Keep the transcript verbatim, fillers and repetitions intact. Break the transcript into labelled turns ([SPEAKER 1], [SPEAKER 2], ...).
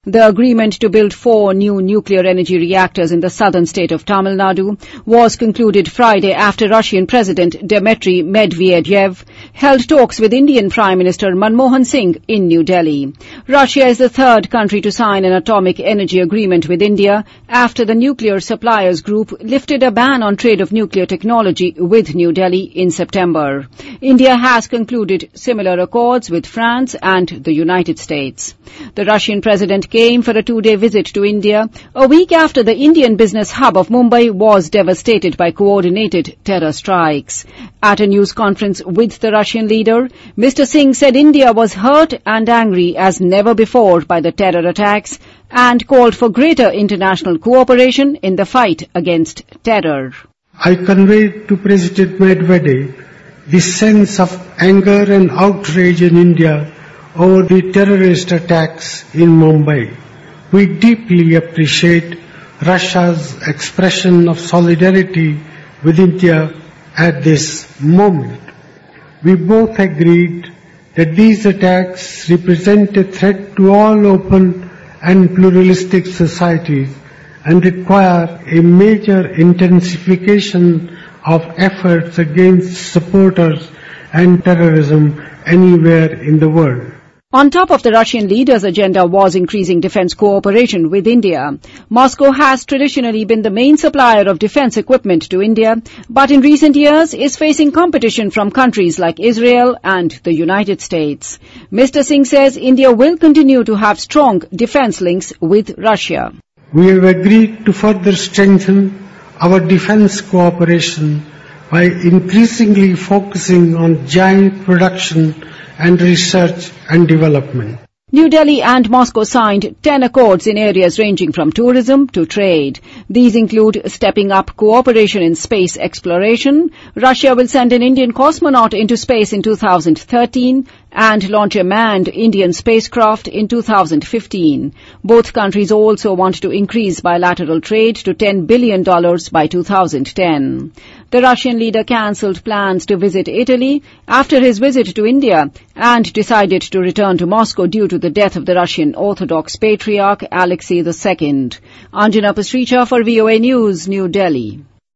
[SPEAKER 1] The agreement to build four new nuclear energy reactors in the southern state of Tamil Nadu was concluded Friday after Russian President Dmitry Medvedev held talks with Indian Prime Minister Manmohan Singh in New Delhi. Russia is the third country to sign an atomic energy agreement with India after the Nuclear Suppliers Group lifted a ban on trade of nuclear technology with New Delhi in September. India has concluded similar accords with France and the United States. The Russian president came for a two-day visit to India a week after the Indian business hub of Mumbai was devastated by coordinated terror strikes. At a news conference with the Russian leader, Mister Singh said India was hurt and angry as never before by the terror attacks and called for greater international cooperation in the fight against terror.
[SPEAKER 2] I conveyed to President Medvedev the sense of anger and outrage in India over the terrorist attacks in Mumbai. We deeply appreciate Russia's expression of solidarity with India at this moment. We both agreed that these attacks represent a threat to all open and pluralistic societies and require a major intensification of efforts against supporters and terrorism anywhere in the world.
[SPEAKER 1] On top of the Russian leader's agenda was increasing defense cooperation with India. Moscow has traditionally been the main supplier of defense equipment to India, but in recent years is facing competition from countries like Israel and the United States. Mister Singh says India will continue to have strong defense links with Russia.
[SPEAKER 2] We have agreed to further strengthen our defense cooperation by increasingly focusing on joint production and research and development.
[SPEAKER 1] New Delhi and Moscow signed ten accords in areas ranging from tourism to trade. These include stepping up cooperation in space exploration. Russia will send an Indian cosmonaut into space in two thousand thirteen and launch a manned Indian spacecraft in two thousand fifteen. Both countries also want to increase bilateral trade to ten billion dollars by two thousand ten. The Russian leader cancelled plans to visit Italy after his visit to India and decided to return to Moscow due to the death of the Russian Orthodox Patriarch Alexei the Second. Anjana Pasricha for V O A News, New Delhi.